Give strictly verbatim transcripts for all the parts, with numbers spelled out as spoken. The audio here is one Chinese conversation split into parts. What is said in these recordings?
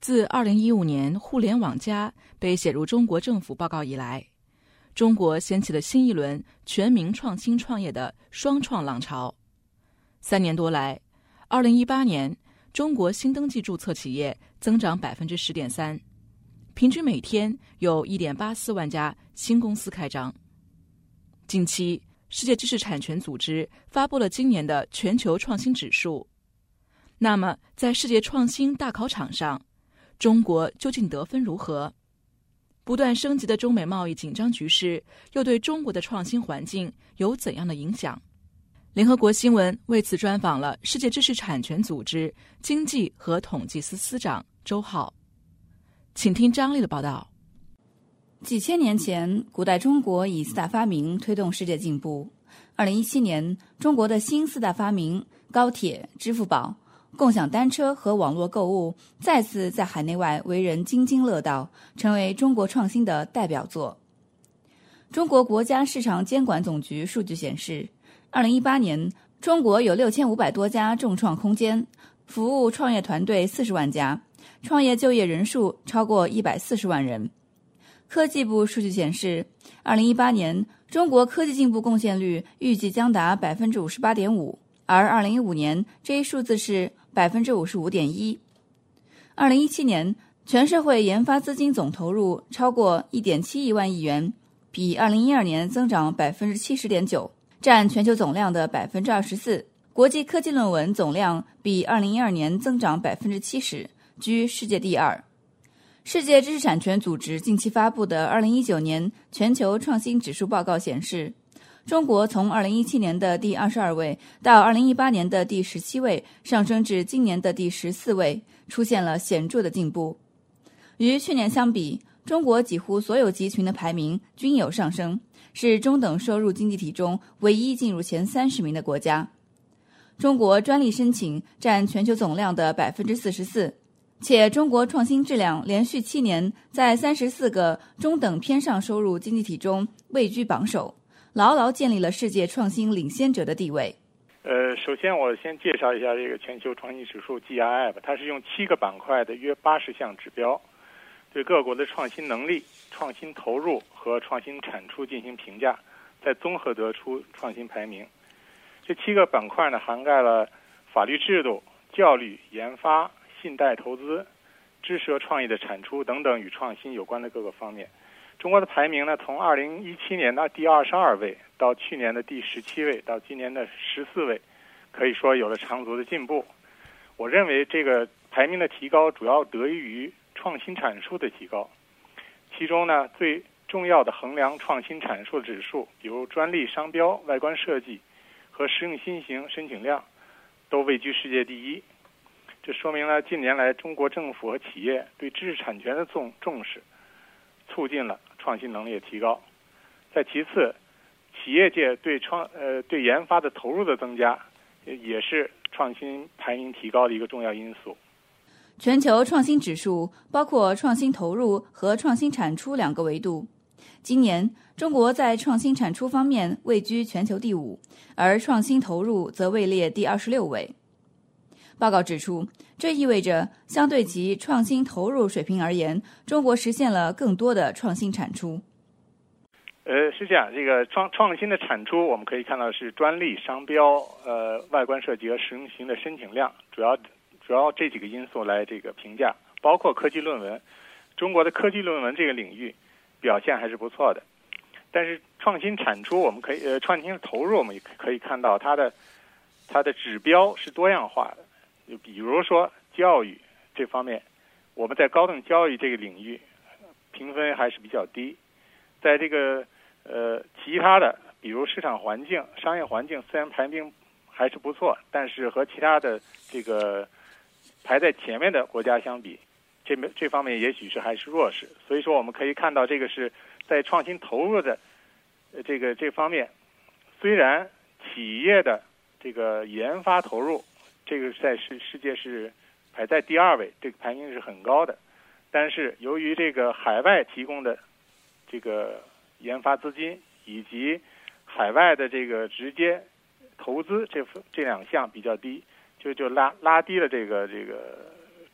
自二零一五年互联网加被写入中国政府报告以来，中国掀起了新一轮全民创新创业的双创浪潮。三年多来，二零一八年中国新登记注册企业增长百分之十点三，平均每天有一点八四万家新公司开张。近期，世界知识产权组织发布了今年的全球创新指数。那么，在世界创新大考场上，中国究竟得分如何？不断升级的中美贸易紧张局势又对中国的创新环境有怎样的影响？联合国新闻为此专访了世界知识产权组织经济和统计司司长周浩，请听张丽的报道。 几千年前，古代中国以四大发明推动世界进步。二零一七年，中国的新四大发明——高铁、支付宝、共享单车和网络购物，再次在海内外为人津津乐道，成为中国创新的代表作。中国国家市场监管总局数据显示，二零一八年，中国有六千五百多家众创空间，服务创业团队四十万家，创业就业人数超过一百四十万人。科技部数据显示，二零一八年中国科技进步贡献率预计将达 百分之五十八点五， 而二零一五年这一数字是 百分之五十五点一。 二零一七年全社会研发资金总投入超过 一点七亿万亿元，比二零一二年增长 百分之七十点九， 占全球总量的 百分之二十四。 国际科技论文总量比二零一二年增长 百分之七十， 居世界第二。世界知识产权组织近期发布的二零一九年全球创新指数报告显示，中国从二零一七年的第二十二位到二零一八年的第十七位上升至今年的第十四位，出现了显著的进步。与去年相比，中国几乎所有集群的排名均有上升，是中等收入经济体中唯一进入前三十名的国家。中国专利申请占全球总量的 百分之四十四，且中国创新质量连续七年在三十四个中等偏上收入经济体中位居榜首，牢牢建立了世界创新领先者的地位。 呃，首先我先介绍一下这个全球创新指数 G I F， 它是用七个板块的约八十项指标，对各国的创新能力、创新投入和创新产出进行评价，再综合得出创新排名。这七个板块呢，涵盖了法律制度、教育、研发、信贷投资、知识和创意的产出等等与创新有关的各个方面。中国的排名呢，从二零一七年的第二十二位到去年的第十七位到今年的十四位，可以说有了长足的进步。我认为这个排名的提高主要得益于创新阐述的提高，其中呢最重要的衡量创新阐述的指数，比如专利、商标、外观设计和实用新型申请量都位居世界第一。这说明了近年来中国政府和企业对知识产权的重重视，促进了创新能力的提高。再其次，企业界对创呃对研发的投入的增加，也是创新排名提高的一个重要因素。 全球创新指数包括创新投入和创新产出两个维度。今年，中国在创新产出方面位居全球第五，而创新投入则位列第二十六位。报告指出，这意味着相对其创新投入水平而言，中国实现了更多的创新产出。 呃，是这样，这个创创新的产出，我们可以看到是专利、商标、呃外观设计和实用型的申请量，主要主要这几个因素来这个评价，包括科技论文。中国的科技论文这个领域表现还是不错的，但是创新产出，我们可以呃创新投入，我们也可以看到它的它的指标是多样化的。就比如说教育这方面，我们在高等教育这个领域评分还是比较低。在这个呃其他的，比如市场环境、商业环境，虽然排名还是不错，但是和其他的这个排在前面的国家相比，这这方面也许是还是弱势。所以说我们可以看到，这个是在创新投入的这个这方面，虽然企业的这个研发投入这个在世世界是排在第二位，这个排名是很高的，但是由于这个海外提供的这个研发资金以及海外的这个直接投资这这两项比较低，就就拉拉低了这个这个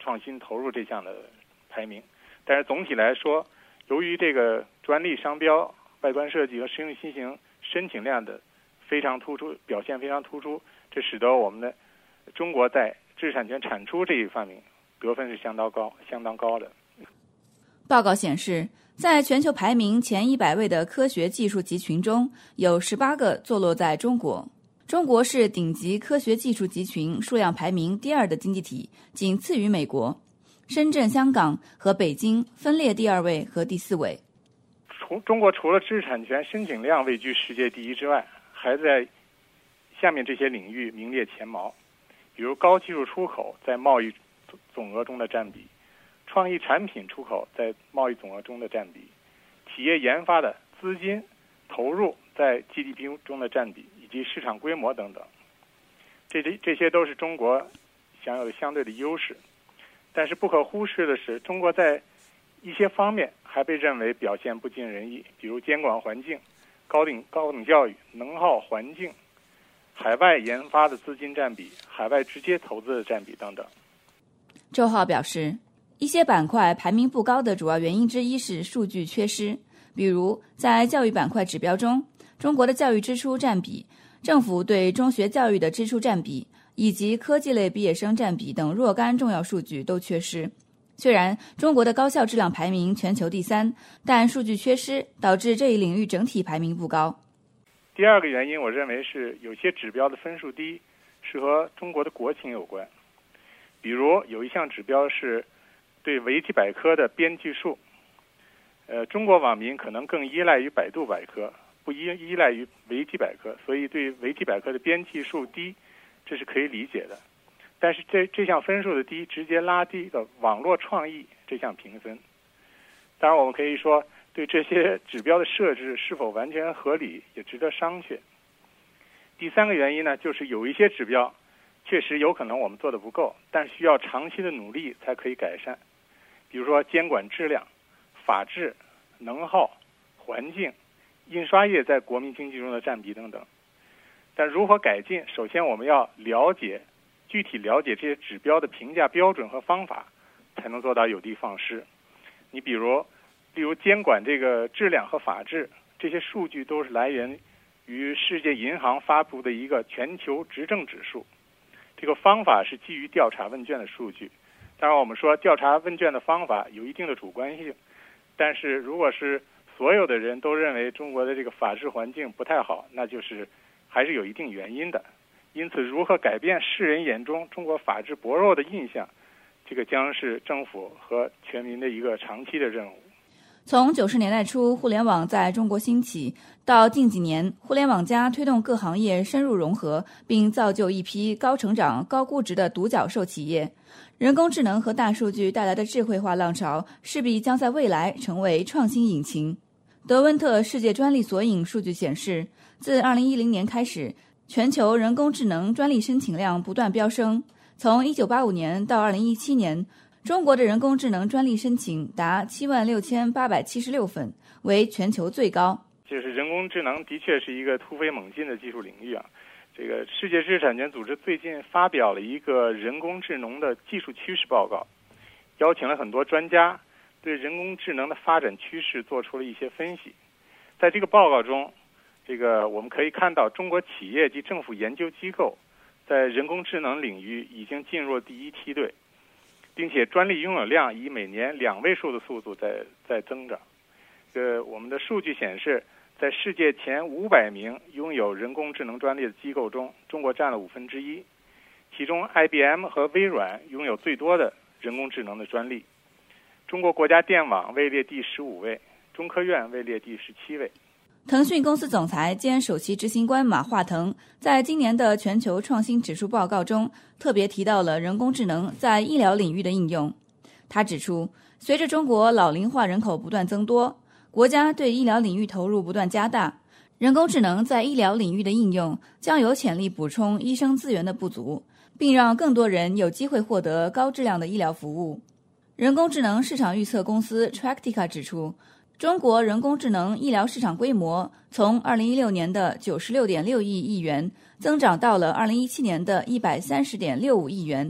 创新投入这项的排名。但是总体来说，由于这个专利商标、外观设计和实用新型申请量的非常突出，表现非常突出，这使得我们的中国在知识产权产出这一方面得分是相当高、相当高的。 报告显示，在全球排名前一百位的科学技术集群中，有十八个坐落在中国。中国是顶级科学技术集群数量排名第二的经济体，仅次于美国。深圳、香港和北京分列第二位和第四位。 除中国除了知识产权申请量位居世界第一之外，还在下面这些领域名列前茅，比如高技术出口在贸易总额中的占比，创意产品出口在贸易总额中的占比，企业研发的资金投入在 G D P 中的占比，以及市场规模等等，这这这些都是中国享有的相对的优势。但是不可忽视的是，中国在一些方面还被认为表现不尽人意，比如监管环境、高等高等教育、能耗环境、海外研发的资金占比、海外直接投资的占比等等。 周浩表示，一些板块排名不高的主要原因之一是数据缺失，比如在教育板块指标中，中国的教育支出占比、政府对中学教育的支出占比以及科技类毕业生占比等若干重要数据都缺失。虽然中国的高校质量排名全球第三，但数据缺失导致这一领域整体排名不高。 第二个原因，我认为是有些指标的分数低，是和中国的国情有关。比如有一项指标是对维基百科的编辑数，呃，中国网民可能更依赖于百度百科，不依依赖于维基百科，所以对维基百科的编辑数低，这是可以理解的。但是这这项分数的低，直接拉低了网络创意这项评分。当然，我们可以说对这些指标的设置是否完全合理，也值得商榷。第三个原因呢，就是有一些指标确实有可能我们做得不够，但需要长期的努力才可以改善。比如说监管质量、法治、能耗、环境、印刷业在国民经济中的占比等等。但如何改进，首先我们要了解具体了解这些指标的评价标准和方法，才能做到有的放矢。你比如，例如监管这个质量和法治，这些数据都是来源于世界银行发布的一个全球执政指数。这个方法是基于调查问卷的数据。当然，我们说调查问卷的方法有一定的主观性，但是如果是所有的人都认为中国的这个法治环境不太好，那就是还是有一定原因的。因此，如何改变世人眼中中国法治薄弱的印象，这个将是政府和全民的一个长期的任务。 从九十年代初互联网在中国兴起，到近几年互联网加推动各行业深入融合，并造就一批高成长、高估值的独角兽企业，人工智能和大数据带来的智慧化浪潮势必将在未来成为创新引擎。德温特世界专利索引数据显示，自二零一零年开始，全球人工智能专利申请量不断飙升。从一九八五年到二零一七年，中国的人工智能专利申请达七万六千八百七十六份，为全球最高。 就是人工智能的确是一个突飞猛进的技术领域啊。这个世界知识产权组织最近发表了一个人工智能的技术趋势报告，邀请了很多专家对人工智能的发展趋势做出了一些分析。在这个报告中，这个我们可以看到中国企业及政府研究机构在人工智能领域已经进入第一梯队，并且专利拥有量以每年两位数的速度在在增长。呃，我们的数据显示，在世界前五百名拥有人工智能专利的机构中，中国占了五分之一，其中 I B M 和微软拥有最多的人工智能的专利。中国国家电网位列第十五位，中科院位列第十七位。 腾讯公司总裁兼首席执行官马化腾在今年的全球创新指数报告中特别提到了人工智能在医疗领域的应用。他指出，随着中国老龄化人口不断增多，国家对医疗领域投入不断加大，人工智能在医疗领域的应用将有潜力补充医生资源的不足，并让更多人有机会获得高质量的医疗服务。人工智能市场预测公司 Tractica 指出，中国人工智能医疗市场规模从二零一六年的 九十六点六亿亿元增长到了二零一七年的 一百三十点六五亿元，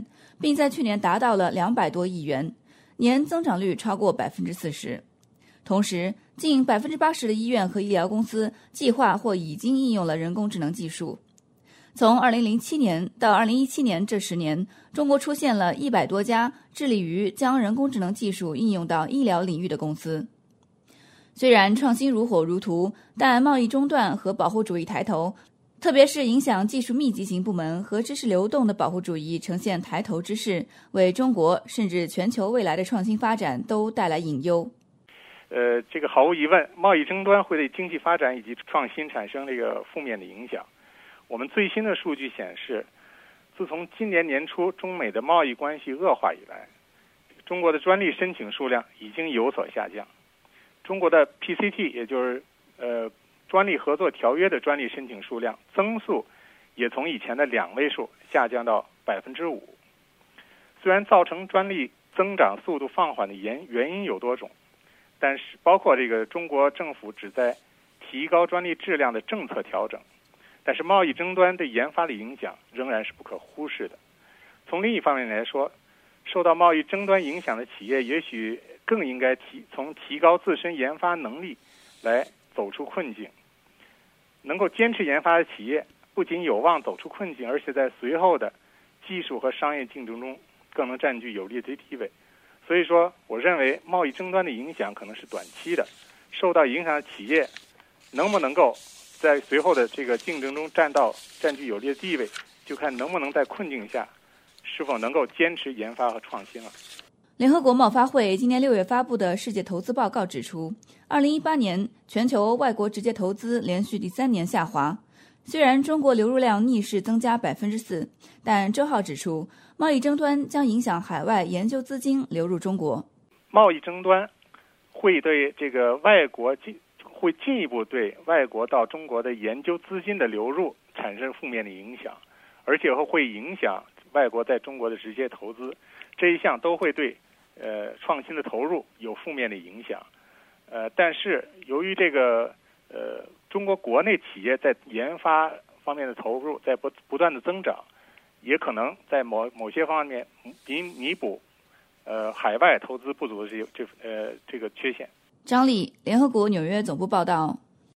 并在去年达到了两百多亿元，年增长率超过百分之四十。同时，近百分之八十的医院和医疗公司计划或已经应用了人工智能技术。从二零零七年到二零一七年这十年，中国出现了一百多家致力于将人工智能技术应用到医疗领域的公司。虽然创新如火如荼，但贸易中断和保护主义抬头，特别是影响技术密集型部门和知识流动的保护主义呈现抬头之势，为中国甚至全球未来的创新发展都带来隐忧。 呃，这个毫无疑问，贸易争端会对经济发展以及创新产生这个负面的影响。我们最新的数据显示，自从今年年初中美的贸易关系恶化以来，中国的专利申请数量已经有所下降。中国的 P C T， 也就是呃专利合作条约的专利申请数量增速，也从以前的两位数下降到百分之五。虽然造成专利增长速度放缓的原原因有多种，但是包括这个中国政府旨在提高专利质量的政策调整，但是贸易争端对研发的影响仍然是不可忽视的。从另一方面来说，受到贸易争端影响的企业也许更应该提从提高自身研发能力来走出困境。能够坚持研发的企业不仅有望走出困境，而且在随后的技术和商业竞争中更能占据有利的地位。所以说，我认为贸易争端的影响可能是短期的，受到影响的企业能不能够在随后的这个竞争中占到占据有利的地位，就看能不能在困境下是否能够坚持研发和创新了。 联合国贸发会今年六月发布的世界投资报告指出，二零一八年全球外国直接投资连续第三年下滑。虽然中国流入量逆势增加百分之四，但周浩指出，贸易争端将影响海外研究资金流入中国。 贸易争端会对这个外国进会进一步对外国到中国的研究资金的流入产生负面的影响，而且会影响外国在中国的直接投资，这一项都会对呃创新的投入有负面的影响。呃，但是由于这个呃中国国内企业在研发方面的投入在不不断的增长，也可能在某某些方面弥弥补呃海外投资不足的这这呃这个缺陷。 张丽，联合国纽约总部报道。